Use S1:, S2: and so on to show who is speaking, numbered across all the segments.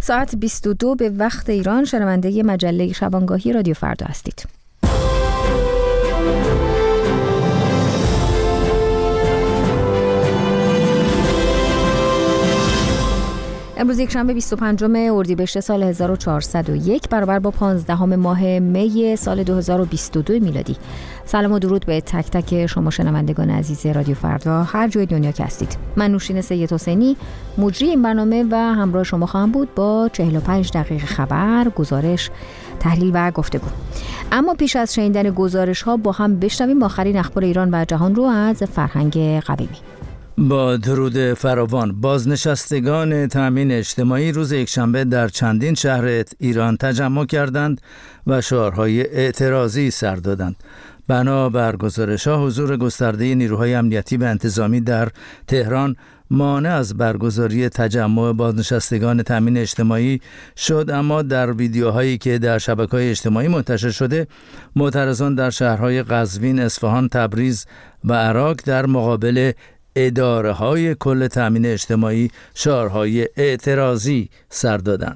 S1: ساعت 22 به وقت ایران شنونده مجله شبانگاهی رادیو فردا هستید. امروز یک شنبه 25 اردیبهشت سال 1401 برابر با 15 ماه می سال 2022 میلادی. سلام و درود به تک تک شما شنوندگان عزیز رادیو فردا هر جای دنیا که هستید. من نوشین سید حسینی مجری این برنامه و همراه شما خواهم بود با 45 دقیقه خبر، گزارش، تحلیل و گفتگو. اما پیش از شنیدن گزارش ها با هم بشنویم آخرین اخبار ایران و جهان رو از فرهنگ قویمی.
S2: با درود فراوان، بازنشستگان تامین اجتماعی روز یکشنبه در چندین شهر ایران تجمع کردند و شعارهای اعتراضی سر دادند. بنابر گزارش‌ها حضور گسترده نیروهای امنیتی و انتظامی در تهران مانع از برگزاری تجمع بازنشستگان تامین اجتماعی شد، اما در ویدیوهایی که در شبکه‌های اجتماعی منتشر شده، معترضان در شهرهای قزوین، اصفهان، تبریز و عراق در مقابل اداره‌های کل تامین اجتماعی شعارهای اعتراضی سر دادند.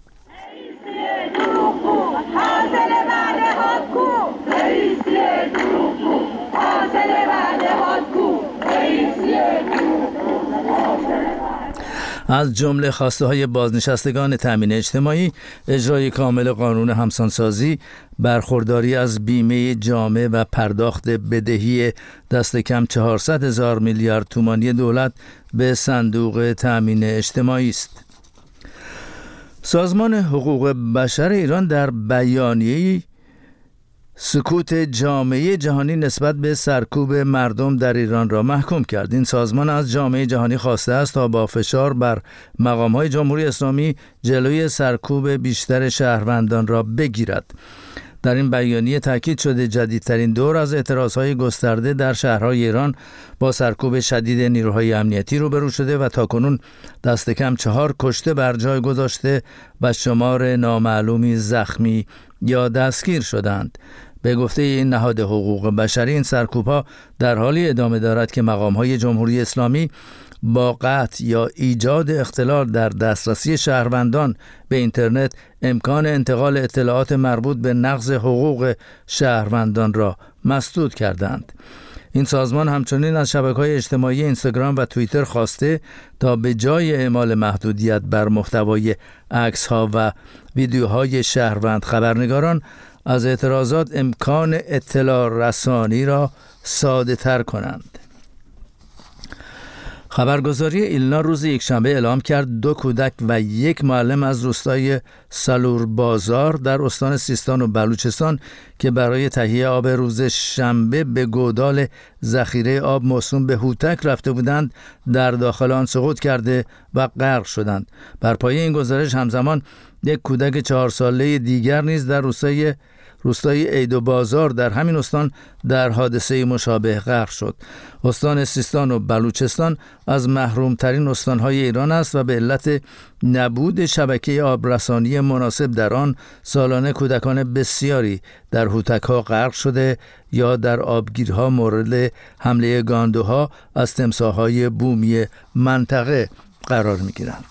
S2: از جمله خواسته‌های بازنشستگان تامین اجتماعی اجرای کامل قانون همسانسازی، برخورداری از بیمه جامع و پرداخت بدهی دست کم 400,000 میلیارد تومانی دولت به صندوق تامین اجتماعی است. سازمان حقوق بشر ایران در بیانیه‌ای سکوت جامعه جهانی نسبت به سرکوب مردم در ایران را محکوم کرد. این سازمان از جامعه جهانی خواسته است تا با فشار بر مقام‌های جمهوری اسلامی جلوی سرکوب بیشتر شهروندان را بگیرد. در این بیانیه تاکید شده جدیدترین دور از اعتراضهای گسترده در شهرهای ایران با سرکوب شدید نیروهای امنیتی روبرو شده و تاکنون دست کم 4 کشته بر جای گذاشته و شمار نامعلومی زخمی یا دستگیر شدند. به گفته این نهاد حقوق بشری، این سرکوب‌ها در حالی ادامه دارد که مقام‌های جمهوری اسلامی با قطع یا ایجاد اختلال در دسترسی شهروندان به اینترنت امکان انتقال اطلاعات مربوط به نقض حقوق شهروندان را مسدود کردند. این سازمان همچنین از شبکه‌های اجتماعی اینستاگرام و توییتر خواسته تا به جای اعمال محدودیت بر محتوای عکس‌ها و ویدیوهای شهروند خبرنگاران از اعتراضات امکان اطلاع رسانی را ساده تر کنند. خبرگزاری ایلنا روز یکشنبه اعلام کرد 2 کودک و 1 معلم از روستای سالور بازار در استان سیستان و بلوچستان که برای تهیه آب روز شنبه به گودال ذخیره آب موسوم به هوتک رفته بودند در داخل آن سقوط کرده و غرق شدند. بر پایه این گزارش همزمان 1 کودک 4 ساله دیگر نیز در روستای عید و بازار در همین استان در حادثه مشابه غرق شد. استان سیستان و بلوچستان از محرومترین استانهای ایران است و به علت نبود شبکه آبرسانی مناسب در آن سالانه کودکان بسیاری در هوتک‌ها غرق شده یا در آبگیرها مورد حمله گاندوها از تمساح‌های بومی منطقه قرار می‌گیرند.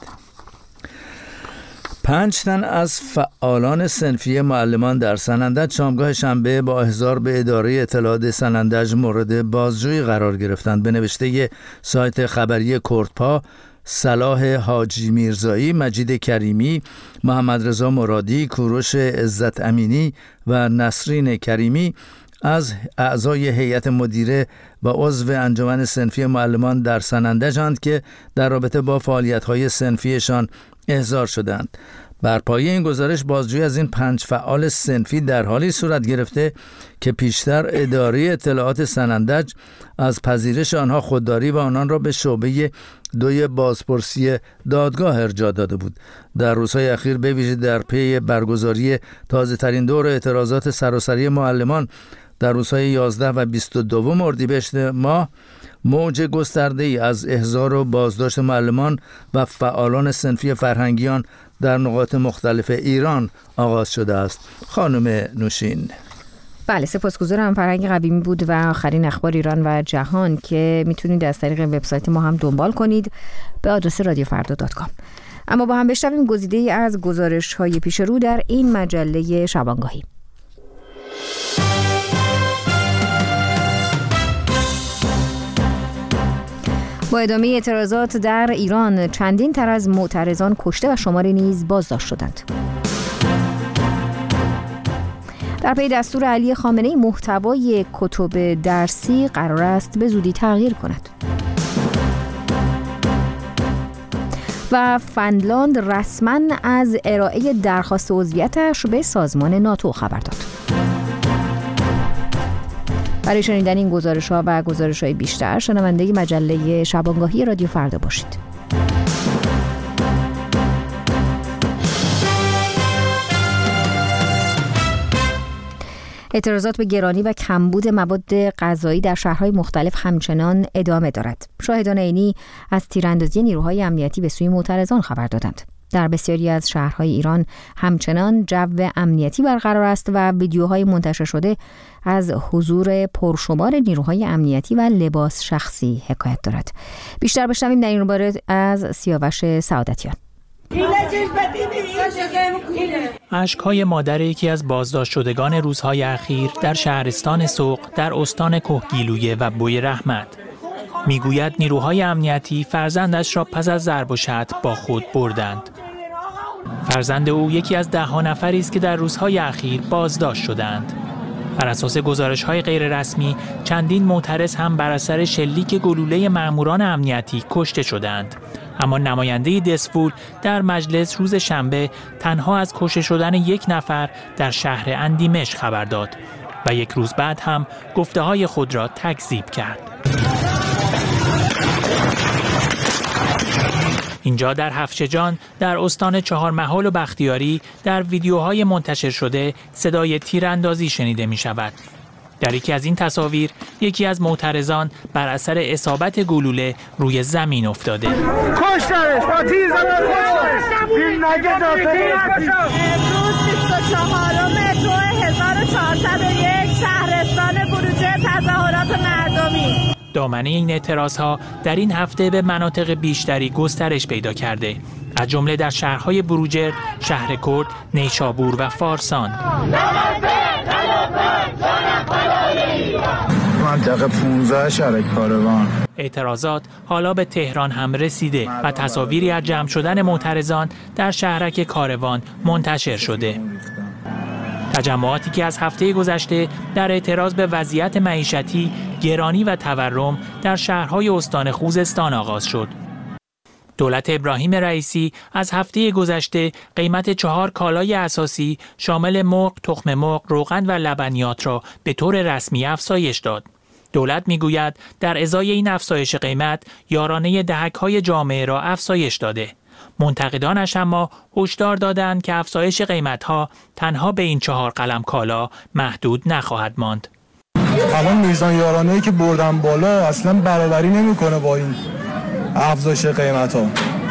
S2: 5 تن از فعالان صنفی معلمان در سنندج شامگاه شنبه با احضار به اداره اطلاعات سنندج مورد بازجویی قرار گرفتند. به نوشته سایت خبری کردپا، صلاح حاجی میرزایی، مجید کریمی، محمد رضا مرادی، کوروش عزت امینی و نسرین کریمی از اعضای هیئت مدیره و عضو انجمن صنفی معلمان در سنندج‌اند که در رابطه با فعالیت‌های صنفیشان احضار شدند. بر پایه این گزارش بازجویی از این 5 فعال صنفی در حالی صورت گرفته که پیشتر اداره اطلاعات سنندج از پذیرش آنها خودداری و آنان را به شعبه 2 بازپرسی دادگاه ارجاع داده بود. در روزهای اخیر به ویژه در پی برگزاری تازه‌ترین دور اعتراضات سراسری معلمان در روزهای 11 و 22 اردیبهشت ماه موج گسترده‌ای از احضار و بازداشت معلمان و فعالان صنفی فرهنگیان در نقاط مختلف ایران آغاز شده است. خانم نوشین.
S1: بله، سپاسگزارم. فرهنگ قویمی بود و آخرین اخبار ایران و جهان که میتونید از طریق وبسایت ما هم دنبال کنید به آدرس radioffarda.com. اما با هم بشنویم گزیده‌ای از گزارش‌های پیش رو در این مجله شبانگاهی. با ادامه اعتراضات در ایران، چندین تن از معترضان کشته و شماری نیز بازداشت شدند. در پی دستور علی خامنه‌ای محتوای کتب درسی قرار است به زودی تغییر کند. و فنلاند رسما از ارائه درخواست عضویتش به سازمان ناتو خبر داد. برای شنیدن این گزارش‌ها و گزارش‌های بیشتر شنونده مجله شبانگاهی رادیو فردا باشید. اعتراضات به گرانی و کمبود مواد غذایی در شهرهای مختلف همچنان ادامه دارد. شاهدان عینی از تیراندازی نیروهای امنیتی به سوی معترضان خبر دادند. در بسیاری از شهرهای ایران همچنان جو امنیتی برقرار است و ویدیوهای منتشر شده از حضور پرشمار نیروهای امنیتی و لباس شخصی حکایت دارد. بیشتر بشنویم در این باره از سیاوش سعادتیان.
S3: اشک‌های مادر یکی از بازداشت شدگان روزهای اخیر در شهرستان سوق در استان کهگیلویه و بوی رحمت میگوید نیروهای امنیتی فرزندش را پس از ضرب و شتم با خود بردند. فرزند او یکی از 10 نفری است که در روزهای اخیر بازداشت شدند. بر اساس گزارش‌های غیررسمی چندین معترض هم بر اثر شلیک گلوله مأموران امنیتی کشته شدند. اما نماینده دسفول در مجلس روز شنبه تنها از کشته شدن 1 نفر در شهر اندیمش خبر داد و 1 روز بعد هم گفته‌های خود را تکذیب کرد. اینجا در هفشجان در استان چهارمحال و بختیاری در ویدیوهای منتشر شده صدای تیراندازی شنیده می شود. در یکی از این تصاویر یکی از معترضان بر اثر اصابت گلوله روی زمین افتاده.
S4: کشترش با تیر زدن این نگه
S5: امروز 24/2/1401 شهرستان بروجرد تظاهرات مردمی.
S3: دامنه این اعتراضها در این هفته به مناطق بیشتری گسترش پیدا کرده، از جمله در شهرهای بروجرد، شهرکرد، نیشابور و فارسان.
S6: منطقه 15 شهر کاروان.
S3: اعتراضات حالا به تهران هم رسیده و تصاویری از جمع شدن معترضان در شهرک کاروان منتشر شده. تجمعاتی که از هفته گذشته در اعتراض به وضعیت معیشتی، گرانی و تورم در شهرهای استان خوزستان آغاز شد. دولت ابراهیم رئیسی از هفته گذشته قیمت 4 کالای اساسی شامل مرغ، تخم مرغ، روغن و لبنیات را به طور رسمی افزایش داد. دولت میگوید در ازای این افزایش قیمت یارانه دهک‌های جامعه را افزایش داده. منتقدانش اما هشدار دادند که افزایش قیمت‌ها تنها به این 4 قلم کالا محدود نخواهد ماند.
S6: الان میزان یارانه‌ای که بردن بالا اصلا برابری نمی‌کنه با این افزایش قیمت‌ها.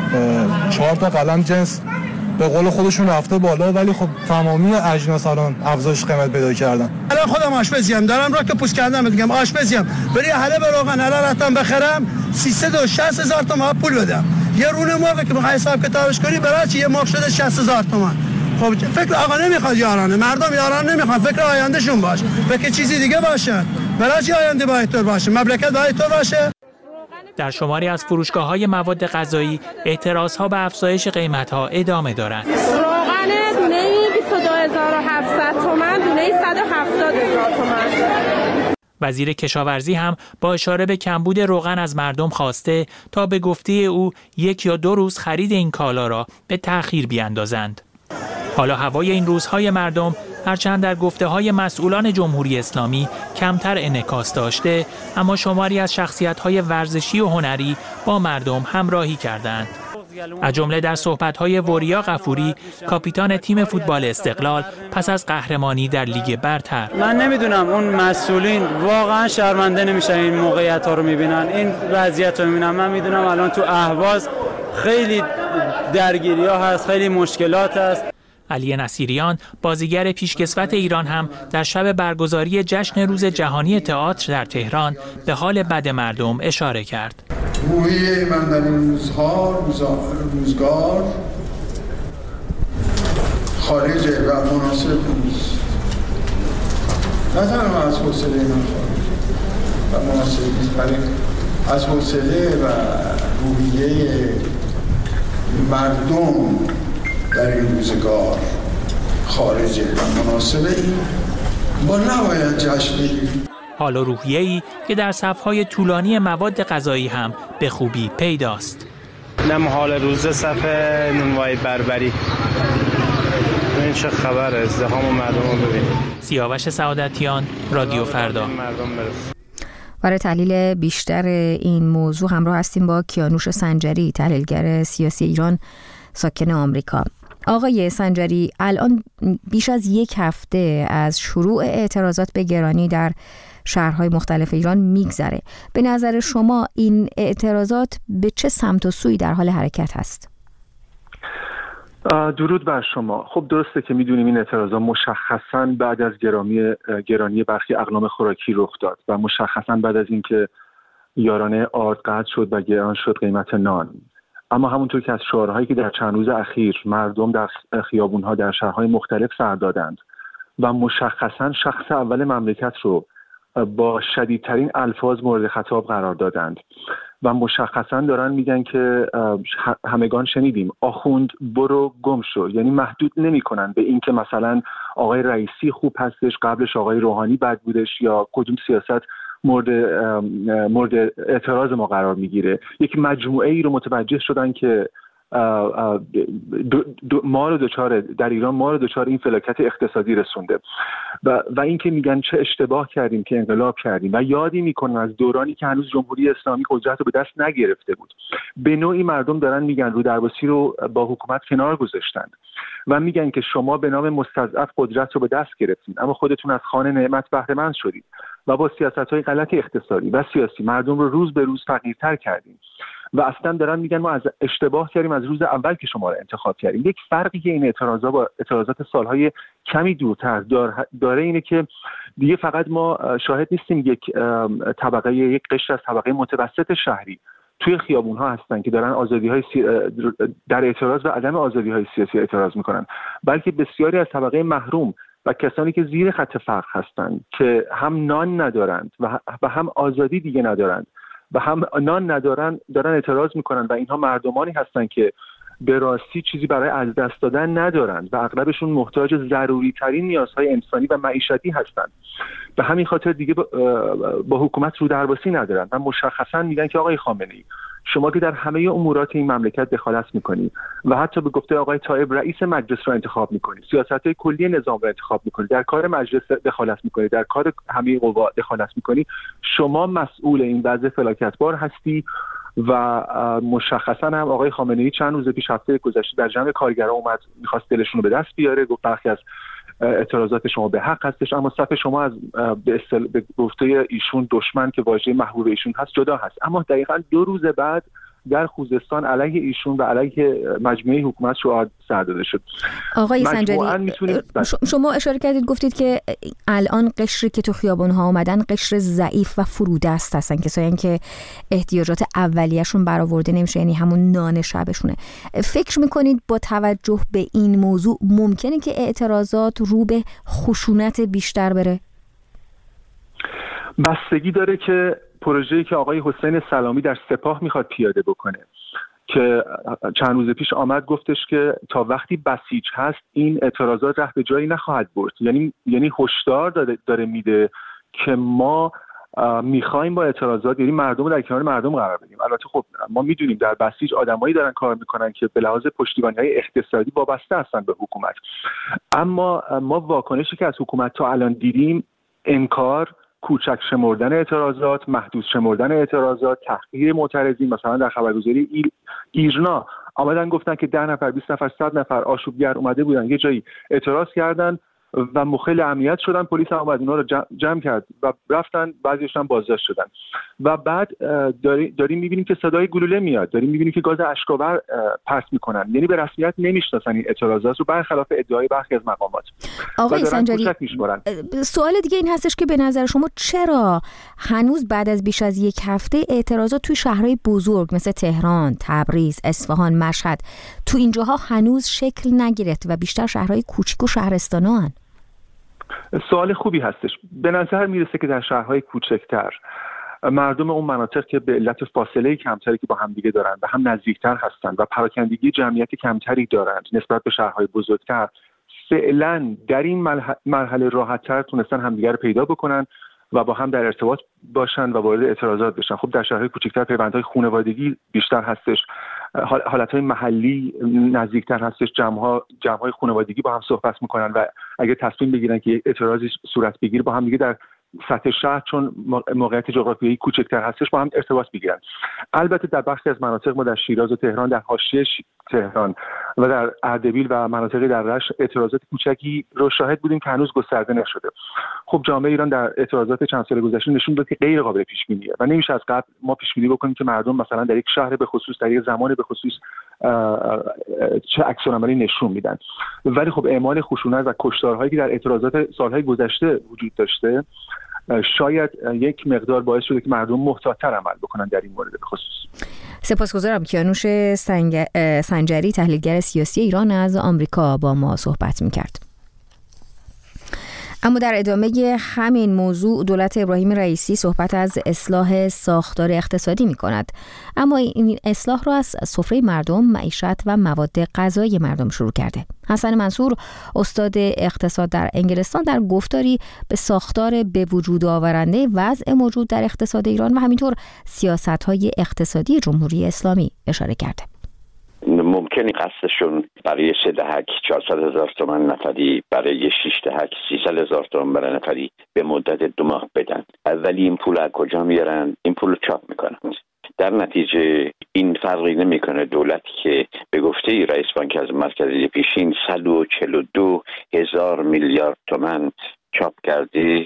S6: 4 تا قلم جنس به قول خودشون رفته بالا، ولی خب تمامی اجناس الان افزایش قیمت پیدا کردن. الان خودم آشپزیم، دارم را که پوست کردم میگم آشپزیم، ولی حالا به روغن رفتم بخرم 360,000 تومان پول بدم. یه رونه مرغ که بخوای حساب کتابش کنی برای چی یه مرغ شده 60,000 تومان. خب فکر آقا نمیخواد یارانه، مردم یارانه نمیخواد، فکر آیندهشون باشه، فکر چیزی دیگه باشه. برای چی آینده باید طور باشه، مملکت باید طور باشه.
S3: در شماری از فروشگاه‌های مواد غذایی اعتراض‌ها به افزایش قیمت‌ها ادامه دارد.
S5: روغن دونه‌ای 22,700 تومان، دونه‌ای 170,000 تومان.
S3: وزیر کشاورزی هم با اشاره به کمبود روغن از مردم خواسته تا به گفته او 1 یا 2 روز خرید این کالا را به تأخیر بیاندازند. حالا هوای این روزهای مردم هرچند در گفته‌های مسئولان جمهوری اسلامی کمتر انعکاس داشته، اما شماری از شخصیت‌های ورزشی و هنری با مردم همراهی کردند. از جمله در صحبت‌های وریا غفوری، کاپیتان تیم فوتبال استقلال پس از قهرمانی در لیگ برتر.
S7: من نمیدونم اون مسئولین واقعا شرمنده نمیشن این موقعیت‌ها رو میبینن، این وضعیت رو میبینن. من میدونم الان تو اهواز خیلی درگیری‌ها هست، خیلی مشکلات هست.
S3: علی نصیریان، بازیگر پیشکسوت ایران، هم در شب برگزاری جشن روز جهانی تئاتر در تهران به حال بد مردم اشاره کرد.
S8: روحیه من در این روزگار خارجه و مناسب نیست. نه تنها از حوصله من خارجه و مناسب نیست، بلکه از حوصله و روحیه مردم در این روزگار خارجه و مناسب این با نباید جشن بگیریم.
S3: حال و روحیه‌ای که در صف‌های طولانی مواد غذایی هم به خوبی پیداست.
S9: نم حال روز صف نونوای بربری. این چه خبره؟ ازدحام و مردم رو ببینید.
S3: سیاوش سعادتیان، رادیو فردا.
S1: برای تحلیل بیشتر این موضوع همراه هستیم با کیانوش سنجری، تحلیلگر سیاسی ایران ساکن آمریکا. آقای سنجری، الان بیش از یک هفته از شروع اعتراضات به گرانی در شهرهای مختلف ایران میگذره. به نظر شما این اعتراضات به چه سمت و سوی در حال حرکت هست؟
S10: درود بر شما. خب درسته که میدونیم این اعتراضات مشخصاً بعد از گرانی برخی اقلام خوراکی رخ داد و مشخصاً بعد از اینکه یارانه آرد قطع شد و گران شد قیمت نان. اما همونطور که از شعارهایی که در چند روز اخیر مردم در خیابونها در شهرهای مختلف سر دادند و مشخصاً شخص اول مملکت رو با شدیدترین الفاظ مورد خطاب قرار دادند و مشخصاً دارن میگن که همگان شنیدیم آخوند برو گم شو، یعنی محدود نمیکنن به این که مثلا آقای رئیسی خوب هستش قبلش آقای روحانی بد بودش یا کدوم سیاست مورد اعتراض ما قرار میگیره. یک مجموعه ای رو متوجه شدن که ما رو در ایران ما رو دچار این فلاکت اقتصادی رسونده و این که میگن چه اشتباه کردیم که انقلاب کردیم و یادی میکنن از دورانی که هنوز جمهوری اسلامی قدرت رو به دست نگرفته بود. به نوعی مردم دارن میگن رو درباسی رو با حکومت کنار گذاشتند و میگن که شما به نام مستضعف قدرت رو به دست گرفتین اما خودتون از خوان نعمت بهره مند شدید و با سیاست‌های غلط اقتصادی و سیاسی مردم رو روز به روز فقیرتر کردیم و اصلا دارن میگن ما از اشتباه کردیم از روز اول که شما رو انتخاب کردیم. یک فرقی که این اعتراضات با اعتراضات سالهای کمی دورتر داره اینه که دیگه فقط ما شاهد نیستیم یک قشر از طبقه متوسط شهری توی خیابون‌ها هستن که دارن آزادی‌های در اعتراض و عدم آزادی‌های سیاسی اعتراض میکنن، بلکه بسیاری از طبقه محروم و کسانی که زیر خط فقر هستند که هم نان ندارند و هم آزادی دیگه ندارند و هم نان ندارن دارن اعتراض میکنن و اینها مردمانی هستن که به راستی چیزی برای از دست دادن ندارند و اغلبشون محتاج ضروری ترین نیازهای انسانی و معیشتی هستند. به همین خاطر دیگه با حکومت رو درباسی ندارن و مشخصا میگن که آقای خامنه‌ای شما که در همه امورات این مملکت دخالت میکنی و حتی به گفته آقای طایب رئیس مجلس رو انتخاب میکنی، سیاست‌های کلی نظام رو انتخاب میکنی، در کار مجلس دخالت میکنی، در کار همه قوا دخالت میکنی، شما مسئول این وضع فلاکتبار هستی. و مشخصا هم آقای خامنه‌ای چند روز پیش هفته گذشته در جمع کارگران اومد میخواست دلشون رو به دست بیاره، گفت برخی از اعتراضات شما به حق هستش اما صف شما از به گفته ایشون دشمن که واژه محبوب ایشون هست جدا هست. اما دقیقاً 2 روز بعد در خوزستان علیه ایشون و علیه مجموعه حکومت شعار سر داده شد.
S1: آقای سنجری شما اشاره کردید گفتید که الان قشری که تو خیابان‌ها اومدن قشر ضعیف و فرودست هستن، کسایی که احتیاجات اولیه‌شون برآورده نمیشه، یعنی همون نان شبشونه. فکر میکنید با توجه به این موضوع ممکنه که اعتراضات رو به خشونت بیشتر بره؟
S10: بستگی داره که پروژه‌ای که آقای حسین سلامی در سپاه میخواد پیاده بکنه که چند روز پیش آمد گفتش که تا وقتی بسیج هست این اعتراضات ره به جایی نخواهد برد. یعنی هشدار داره میده که ما میخوایم با اعتراضات یعنی مردم رو در کنار مردم قرار بدیم. البته خب ما میدونیم در بسیج آدمایی دارن کار میکنن که به لحاظ پشتیبانی‌های اقتصادی وابسته هستن به حکومت، اما ما واکنشی که از حکومت تا الان دیدیم انکار، کوچک شمردن اعتراضات، محدود شمردن اعتراضات، تحقیر معترضین. مثلا در خبرگزاری ایرنا آمدن گفتن که 10 نفر 20 نفر 100 نفر آشوبگر اومده بودن یه جایی اعتراض کردن و مخل امنیت شدن. پلیس هم اومد اونا رو جمع کرد و رفتن، بعضیشون بازداشت شدن. و بعد داریم می‌بینیم که صدای گلوله میاد، داریم می‌بینیم که گاز اشک‌آور پرت می‌کنن. یعنی به رسمیت نمی‌شناسن این اعتراضات رو، برخلاف ادعای برخی از مقامات.
S1: آقای سنجری، سوال دیگه این هستش که به نظر شما چرا هنوز بعد از بیش از یک هفته اعتراضات توی شهرهای بزرگ مثل تهران، تبریز، اصفهان، مشهد تو اینجاها هنوز شکل نگرفته و بیشتر شهرهای کوچیک و شهرستانان؟
S10: سوال خوبی هستش. به نظر میرسه که در شهرهای کوچکتر مردم اون مناطق که به علت فاصله کمتری که با همدیگه دارن و هم نزدیکتر هستن و پراکندگی جمعیت کمتری دارند نسبت به شهرهای بزرگتر، فعلا در این مرحله راحت‌تر تونستن همدیگه رو پیدا بکنن و با هم در ارتباط باشن و وارد اعتراضات بشن. خب در شهرهای کوچکتر پیوندهای خانوادگی بیشتر هستش، حالتهای محلی نزدیکتر هستش، جمع‌های خانوادگی با هم صحبت میکنن و اگه تصمیم بگیرن که اعتراضی صورت بگیره با هم دیگه در سطح شهر، چون موقعیت جغرافیایی کوچکتر هستش، با هم ارتباط بگیرن. البته در بخشی از مناطق ما در شیراز و تهران، در حاشیه تهران و در اردبیل و مناطقی در رشت اعتراضات کوچکی رو شاهد بودیم که هنوز گسترده نشده. خب جامعه ایران در اعتراضات چند سال گذشته نشون داد که غیر قابل پیش بینیه و نمیشه از قبل ما پیش بینی بکنیم که مردم مثلا در یک شهر به خصوص در یک زمان به خصوص چه عکس‌العملی نشون میدن. ولی خب اعمال خشونت و کشتارهایی که در اعتراضات سالهای گذشته وجود داشته شاید یک مقدار باعث شده که مردم محتاط‌تر عمل بکنن در این مورد به خصوص.
S1: سپاسگزارم. کیانوش سنجری، تحلیلگر سیاسی ایران، از آمریکا با ما صحبت می‌کرد. اما در ادامه همین موضوع دولت ابراهیم رئیسی صحبت از اصلاح ساختار اقتصادی می کند. اما این اصلاح را از سفره مردم، معیشت و مواد غذایی مردم شروع کرده. حسن منصور، استاد اقتصاد در انگلستان، در گفتاری به ساختار به وجود آورنده وضع موجود در اقتصاد ایران و همینطور سیاست‌های اقتصادی جمهوری اسلامی اشاره کرده.
S11: ممکنی قصدشون برای 3 دهک 400,000 تومان نفری، برای 6 دهک 300,000 تومان برای نفری به مدت 2 ماه بدن، ولی این پول از کجا میارن؟ این پول رو چاپ میکنن. در نتیجه این فرقی نمیکنه دولتی که به گفته رئیس بانک از مرکزی پیشین 142,000 میلیارد تومان چاپ کرده،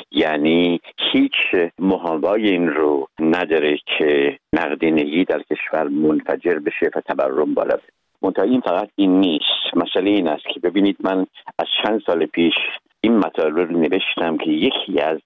S11: یعنی هیچ محابای این رو نداره که نقدینگی در کشور منفجر بشه و تورم بالا بره. منتها این فقط این نیست. مسئله این است که ببینید، من از چند سال پیش این مطالب رو نوشتم که یکی از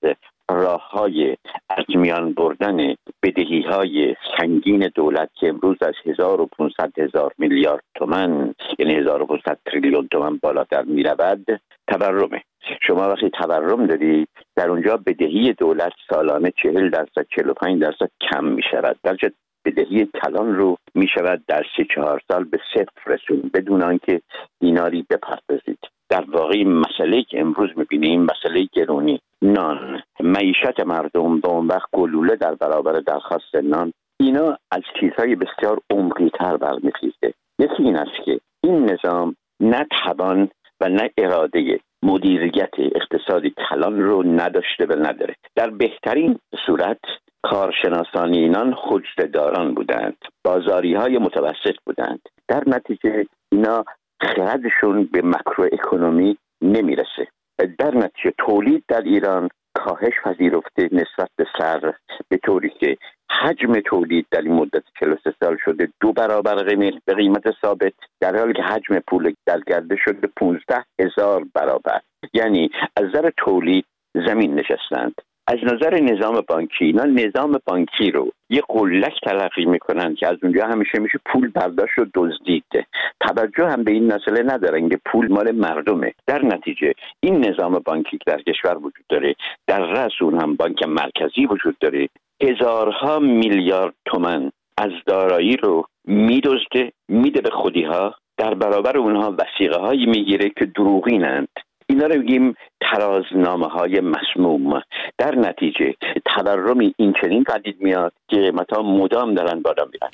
S11: راه‌های از میان بردن بدهی‌های سنگین دولت که امروز از 1,500,000 میلیارد تومان یعنی 1,500 تریلیون تومان بالاتر می‌رود تورمه. شما وقتی تورم داری، در اونجا بدهی دولت سالانه 40% 45% کم می‌شود. درجه بدهی کلان رو می‌شود در 3-4 سال به 0 رسون بدون آنکه دیناری بپردازید. در واقع مسئله که امروز می‌بینیم، مسئله گرونی نان، معیشت مردم به اون وقت گلوله در برابر درخواست نان، اینا از چیزهای بسیار عمقی‌تر برمی‌خیزه. یکی این است که این نظام نه توان و نه اراده مدیریت اقتصادی کلان رو نداشته و نداره. در بهترین صورت کارشناسان اینان خجده‌داران بودند، بازاری‌های متوسط بودند. در نتیجه اینا خردشون به ماکرو اکونومی نمیرسه. در نتیجه تولید در ایران کاهش پذیرفته نسبت به سر، به طوری که حجم تولید در این مدت 43 سال شده 2 برابر به قیمت ثابت، در حالی که حجم پول در گردش شده 15,000 برابر. یعنی از نظر تولید زمین نشستند. از نظر نظام بانکی، اینا نظام بانکی رو یه قلک تلقی میکنن که از اونجا همیشه میشه پول برداشت و دزدید. توجه هم به این مسئله ندارن که پول مال مردمه. در نتیجه این نظام بانکی که در کشور وجود داره، در رأس اون هم بانک مرکزی وجود داره، هزارها میلیارد تومان از دارایی رو میدزده، میده به خودی‌ها، در برابر اونها وثیقه هایی میگیره که دروغینند. اینا رو بگیم ترازنامه‌های مسموم. در نتیجه تورمی این چنین پدید میاد که قیمت‌ها مدام دارن بالا میرن.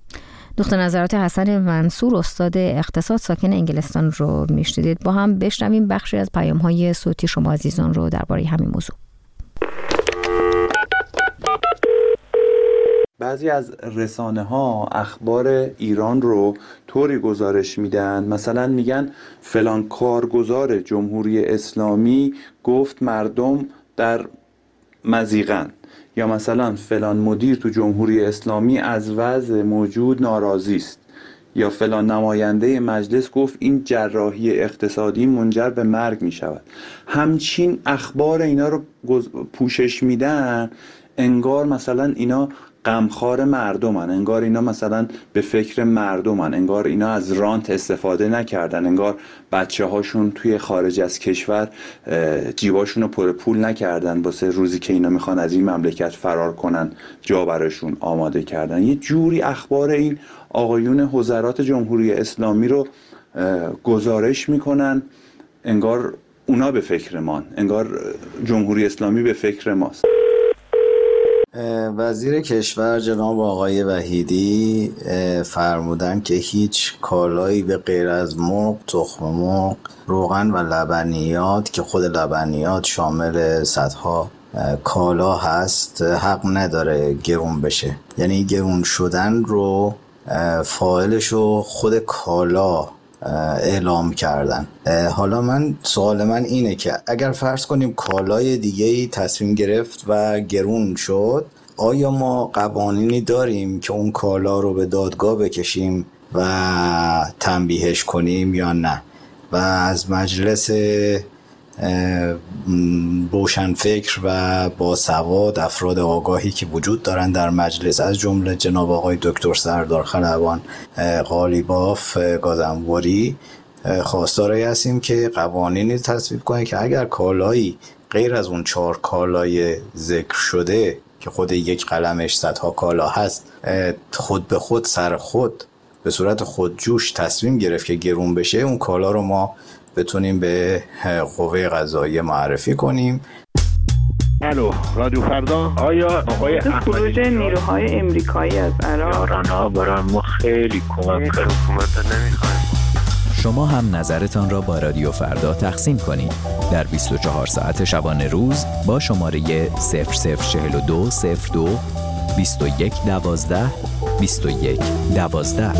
S1: دکتر نظرات حسن منصور، استاد اقتصاد ساکن انگلستان رو میشنیدید. با هم بشنویم بخشی از پیام‌های صوتی شما عزیزان رو درباره همین موضوع.
S12: بعضی از رسانه‌ها اخبار ایران رو طوری گزارش میدن، مثلا میگن فلان کارگزار جمهوری اسلامی گفت مردم در مضیقن، یا مثلا فلان مدیر تو جمهوری اسلامی از وضع موجود ناراضی است، یا فلان نماینده مجلس گفت این جراحی اقتصادی منجر به مرگ می شود. همچین اخبار اینا رو پوشش میدن، انگار مثلا اینا غمخوار مردمن، انگار اینا مثلا به فکر مردمن، انگار اینا از رانت استفاده نکردن، انگار بچه هاشون توی خارج از کشور جیباشون رو پر پول نکردن واسه روزی که اینا میخوان از این مملکت فرار کنن جا براشون آماده کردن. یه جوری اخبار این آقایون وزرات جمهوری اسلامی رو گزارش میکنن انگار اونا به فکر مان، انگار جمهوری اسلامی به فکر ماست.
S13: وزیر کشور جناب آقای وحیدی فرمودن که هیچ کالایی به غیر از مرغ، تخم مرغ، روغن و لبنیات که خود لبنیات شامل صدها کالا هست حق نداره گرون بشه. یعنی گرون شدن رو فاعلش رو خود کالا اعلام کردن. حالا سوال من اینه که اگر فرض کنیم کالای دیگه‌ای تصمیم گرفت و گرون شد، آیا ما قوانینی داریم که اون کالا رو به دادگاه بکشیم و تنبیهش کنیم یا نه؟ و از مجلس روشنفکر و باسواد افراد آگاهی که وجود دارن در مجلس، از جمله جناب آقای دکتر سردار خلبان قالیباف گازنواری، خواستاری هستیم که قوانینی تصویب کنه که اگر کالایی غیر از اون 4 کالای ذکر شده که خود یک قلمش صدها کالا هست، خود به خود سر خود به صورت خودجوش تصمیم گرفت که گرون بشه، اون کالا رو ما بتونیم به قوه قضاییه معرفی کنیم.
S14: الو، رادیو فردا. آیا آقای
S5: خروج نیروهای امریکایی از عراق
S14: ها برای ما خیلی کمک کرد. حکومت نمیخوایم.
S15: شما هم نظرتان را با رادیو فردا تقسیم کنید در 24 ساعت شبانه روز با شماره 0042 02 21 12 21 12.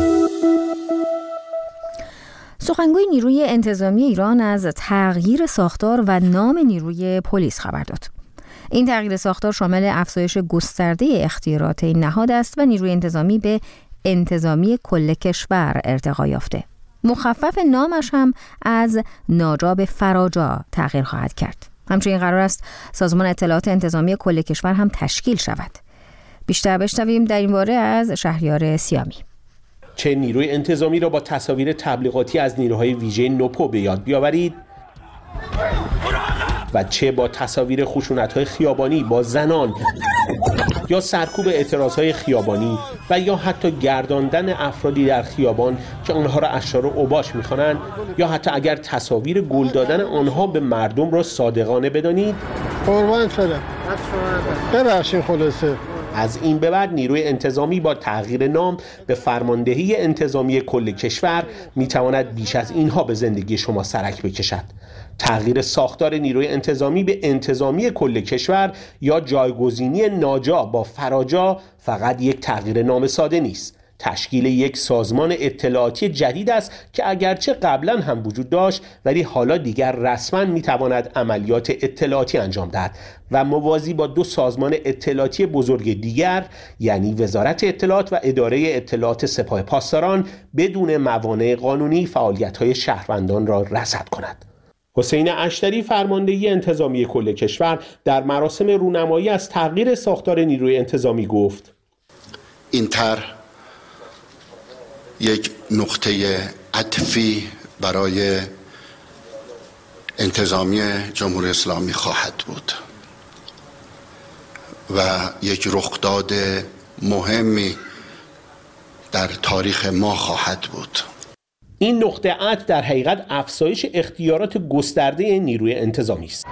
S1: سخنگوی نیروی انتظامی ایران از تغییر ساختار و نام نیروی پلیس خبر داد. این تغییر ساختار شامل افزایش گسترده اختیارات این نهاد است و نیروی انتظامی به انتظامی کل کشور ارتقا یافته. مخفف نامش هم از ناجا به فراجا تغییر خواهد کرد. همچنین قرار است سازمان اطلاعات انتظامی کل کشور هم تشکیل شود. بیشتر بشنویم در این باره از شهریار سیامی.
S16: چه نیروی انتظامی را با تصاویر تبلیغاتی از نیروهای ویژه نوپو به یاد بیاورید و چه با تصاویر خشونت‌های خیابانی با زنان یا سرکوب اعتراضهای خیابانی و یا حتی گرداندن افرادی در خیابان که آنها را اشرار اوباش می‌خوانند، یا حتی اگر تصاویر گل دادن آنها به مردم را صادقانه بدانید.
S17: قربان شدم. ببخشید خلاصه.
S16: از این به بعد نیروی انتظامی با تغییر نام به فرماندهی انتظامی کل کشور میتواند بیش از اینها به زندگی شما سرک بکشد. تغییر ساختار نیروی انتظامی به انتظامی کل کشور یا جایگزینی ناجا با فراجا فقط یک تغییر نام ساده نیست. تشکیل یک سازمان اطلاعاتی جدید است که اگرچه قبلا هم وجود داشت ولی حالا دیگر رسما میتواند عملیات اطلاعاتی انجام دهد و موازی با 2 سازمان اطلاعاتی بزرگ دیگر، یعنی وزارت اطلاعات و اداره اطلاعات سپاه پاسداران، بدون موانع قانونی فعالیت‌های شهروندان را رصد کند. حسین اشتری فرماندهی انتظامی کل کشور در مراسم رونمایی از تغییر ساختار نیروی انتظامی گفت:
S18: این طرح یک نقطه عطفی برای انتظامی جمهوری اسلامی خواهد بود و یک رخداد مهمی در تاریخ ما خواهد بود.
S16: این نقطه عطف در حقیقت افزایش اختیارات گسترده نیروی انتظامی است.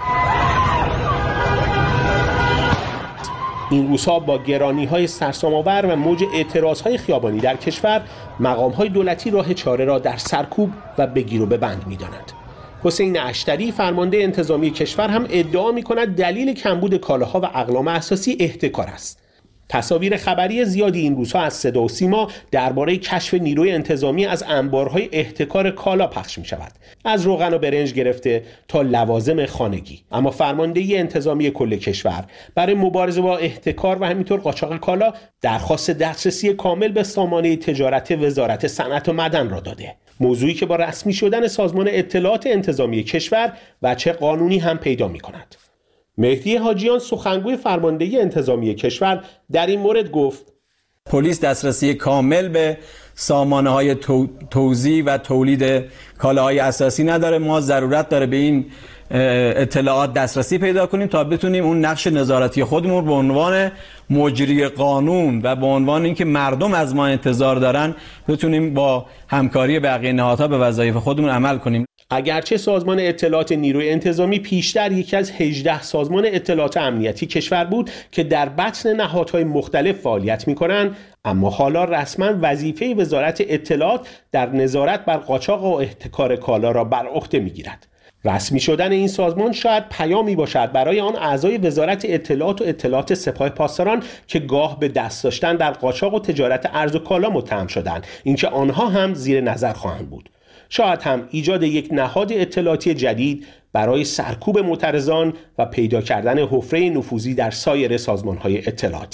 S16: این روزها با گرانی‌های سرسام‌آور و موج اعتراض‌های خیابانی در کشور، مقام‌های دولتی راه چاره را در سرکوب و بگیر و ببند می‌دانند. حسین اشتری فرمانده انتظامی کشور هم ادعا می‌کند دلیل کمبود کالاها و اقلام اساسی احتکار است. تصاویر خبری زیادی این روزها از صدا و سیما درباره کشف نیروی انتظامی از انبارهای احتکار کالا پخش می شود، از روغن و برنج گرفته تا لوازم خانگی. اما فرماندهی انتظامی کل کشور برای مبارزه با احتکار و همینطور قاچاق کالا درخواست دسترسی کامل به سامانه تجارت وزارت صنعت و معدن را داده، موضوعی که با رسمی شدن سازمان اطلاعات انتظامی کشور وجه قانونی هم پیدا می کند. مهدی حاجیان سخنگوی فرماندهی انتظامی کشور در این مورد گفت:
S19: پلیس دسترسی کامل به سامانه‌های توزیع و تولید کالاهای اساسی نداره. ما ضرورت داره به این اطلاعات دسترسی پیدا کنیم تا بتونیم اون نقش نظارتی خودمون به عنوان مجری قانون و به عنوان اینکه مردم از ما انتظار دارن بتونیم با همکاری بقیه نهادها به وظایف خودمون عمل کنیم.
S16: اگرچه سازمان اطلاعات نیروی انتظامی پیشتر یکی از 18 سازمان اطلاعات امنیتی کشور بود که در بطن نهادهای مختلف فعالیت می‌کنند، اما حالا رسما وظیفه وزارت اطلاعات در نظارت بر قاچاق و احتکار کالا را بر عهده می‌گیرد. رسمی شدن این سازمان شاید پیامی باشد برای آن اعضای وزارت اطلاعات و اطلاعات سپاه پاسداران که گاه به دست داشتن در قاچاق و تجارت ارز و کالا متهم شدند، اینکه آنها هم زیر نظر خواهند بود. شاید هم ایجاد یک نهاد اطلاعاتی جدید برای سرکوب معترضان و پیدا کردن حفره نفوذی در سایر سازمان‌های اطلاعاتی.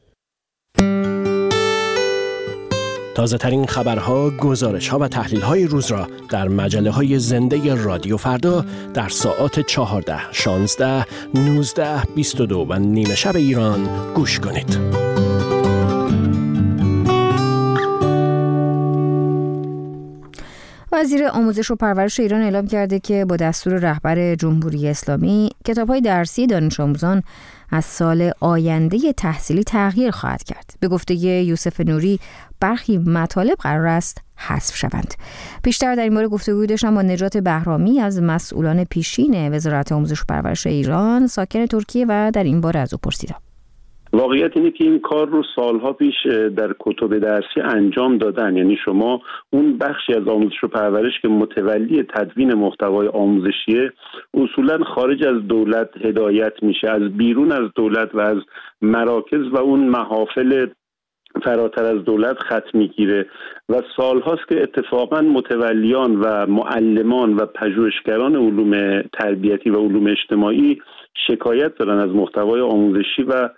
S20: تازه ترین خبرها، گزارش‌ها و تحلیل‌های روز را در مجله‌های زنده رادیو فردا در ساعات 14، 16، 19، 22 و نیمه شب ایران گوش کنید.
S1: وزیر آموزش و پرورش ایران اعلام کرده که با دستور رهبر جمهوری اسلامی کتاب‌های درسی دانش آموزان از سال آینده تحصیلی تغییر خواهد کرد. به گفته یوسف نوری برخی مطالب قرار است حذف شوند. بیشتر در این باره گفتگو داشتم با نجات بهرامی از مسئولان پیشین وزارت آموزش و پرورش ایران ساکن ترکیه و در این باره از او پرسیدم.
S10: واقعیت اینه که این کار رو سالها پیش در کتب درسی انجام دادن. یعنی شما اون بخشی از آموزش و پرورش که متولی تدوین محتوای آموزشیه اصولا خارج از دولت هدایت میشه، از بیرون از دولت و از مراکز و اون محافل فراتر از دولت خط میگیره و سالهاست که اتفاقا متولیان و معلمان و پژوهشگران علوم تربیتی و علوم اجتماعی شکایت دارن از محتوای آموزشی و